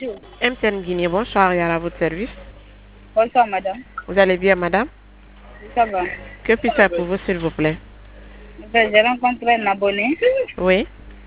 MTN Guinée, bonsoir, à votre service. Bonsoir, madame. Vous allez bien, madame? Ça va. Que puis-je faire pour vous, s'il vous plaît? J'ai rencontré un abonné. Oui.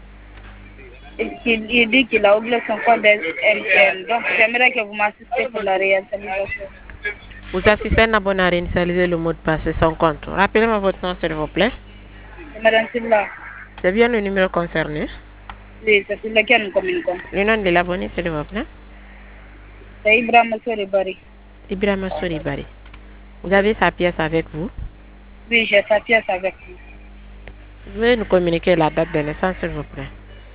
Il dit qu'il a oublié son compte MTN. Donc, j'aimerais que vous m'assistiez pour la réinitialisation. Vous assistez un abonné à réinitialiser le mot de passe de son compte. Rappelez-moi votre nom, s'il vous plaît. C'est madame Silla. C'est bien le numéro concerné. Oui, c'est sur lequel nous communiquons. Le nom de l'abonné, s'il vous plaît. C'est Ibrahim Soribari. Ibrahim Soribari. Vous avez sa pièce avec vous? Oui, j'ai sa pièce avec moi. Vous pouvez nous communiquer la date de naissance, s'il vous plaît.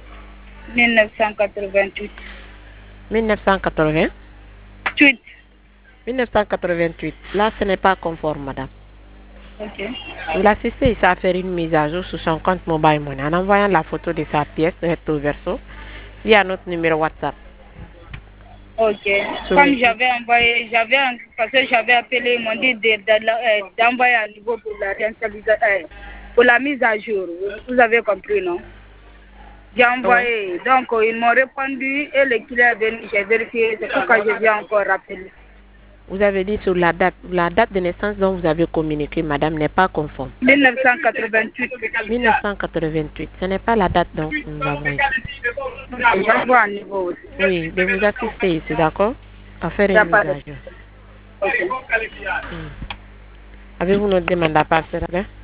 1988. 1980? 8. 1988. Là, ce n'est pas conforme, madame. Ok. Vous l'assistez ici à faire une mise à jour sur son compte Mobile Money en envoyant la photo de sa pièce recto verso via notre numéro WhatsApp. Ok. Comme j'avais envoyé, parce que j'avais appelé, ils m'ont dit d'envoyer à niveau pour la réinitialisation, pour la mise à jour. Vous avez compris, non? J'ai envoyé. Oui. Donc, ils m'ont répondu et le client est venu, j'ai vérifié. C'est pourquoi je viens encore rappeler. Vous avez dit sur la date de naissance dont vous avez communiqué, madame, n'est pas conforme. 1988. 1988. Ce n'est pas la date dont nous avons ici. J'envoie à niveau aussi. Oui, de vous assister ici, d'accord? À faire une mise à jour. Ok. Avez-vous notre demande à passer,